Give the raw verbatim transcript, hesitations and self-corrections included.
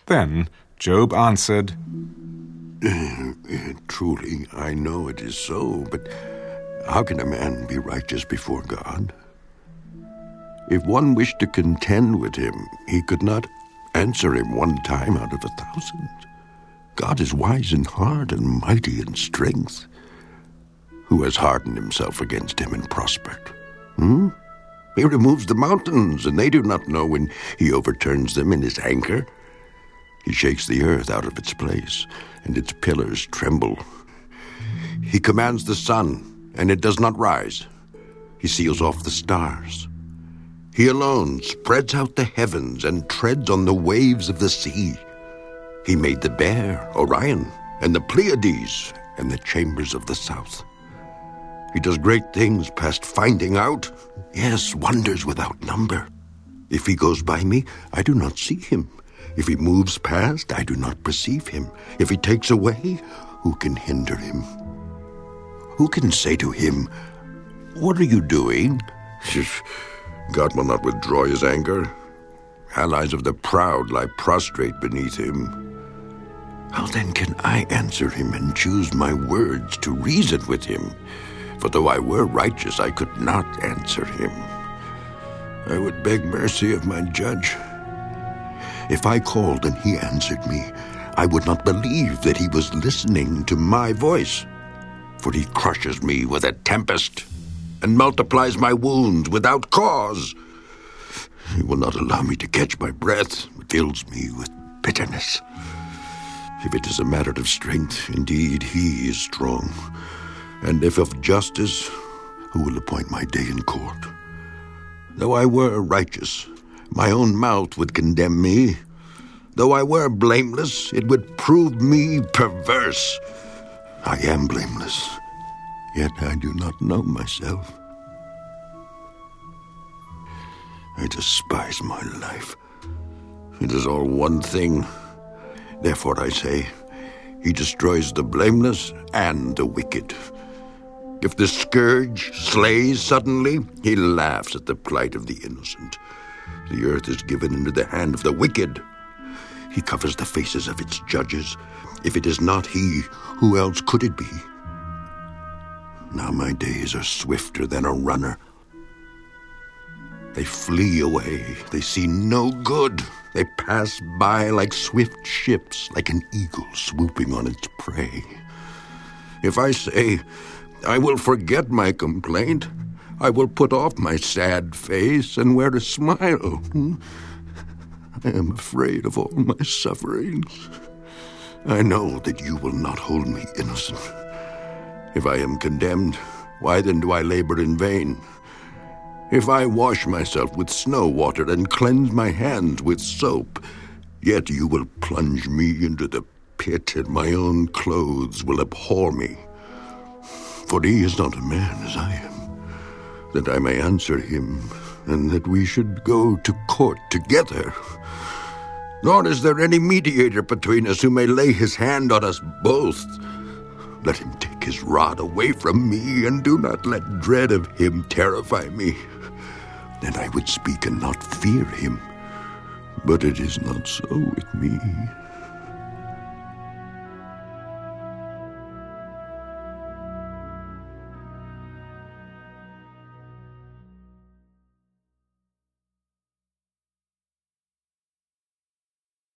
Then Job answered, Truly, I know it is so, but how can a man be righteous before God? If one wished to contend with him, he could not answer him one time out of a thousand. God is wise in heart and mighty in strength. Who has hardened himself against him and prospered? Hmm? He removes the mountains, and they do not know when he overturns them in his anger. He shakes the earth out of its place, and its pillars tremble. He commands the sun, and it does not rise. He seals off the stars. He alone spreads out the heavens and treads on the waves of the sea. He made the Bear, Orion, and the Pleiades, and the chambers of the south. He does great things past finding out. Yes, wonders without number. If he goes by me, I do not see him. If he moves past, I do not perceive him. If he takes away, who can hinder him? Who can say to him, What are you doing? God will not withdraw his anger. Allies of the proud lie prostrate beneath him. How then can I answer him and choose my words to reason with him? For though I were righteous, I could not answer him. I would beg mercy of my judge. If I called and he answered me, I would not believe that he was listening to my voice. For he crushes me with a tempest and multiplies my wounds without cause. He will not allow me to catch my breath, fills me with bitterness. If it is a matter of strength, indeed he is strong. And if of justice, who will appoint my day in court? Though I were righteous, my own mouth would condemn me. Though I were blameless, it would prove me perverse. I am blameless, yet I do not know myself. I despise my life. It is all one thing. Therefore I say, he destroys the blameless and the wicked. If the scourge slays suddenly, he laughs at the plight of the innocent. The earth is given into the hand of the wicked. He covers the faces of its judges. If it is not he, who else could it be? Now my days are swifter than a runner. They flee away. They see no good. They pass by like swift ships, like an eagle swooping on its prey. If I say, I will forget my complaint, I will put off my sad face and wear a smile. I am afraid of all my sufferings. I know that you will not hold me innocent. If I am condemned, why then do I labor in vain? If I wash myself with snow water and cleanse my hands with soap, yet you will plunge me into the pit, and my own clothes will abhor me. For he is not a man as I am, that I may answer him, and that we should go to court together. Nor is there any mediator between us who may lay his hand on us both. Let him take his rod away from me, and do not let dread of him terrify me. Then I would speak and not fear him. But it is not so with me.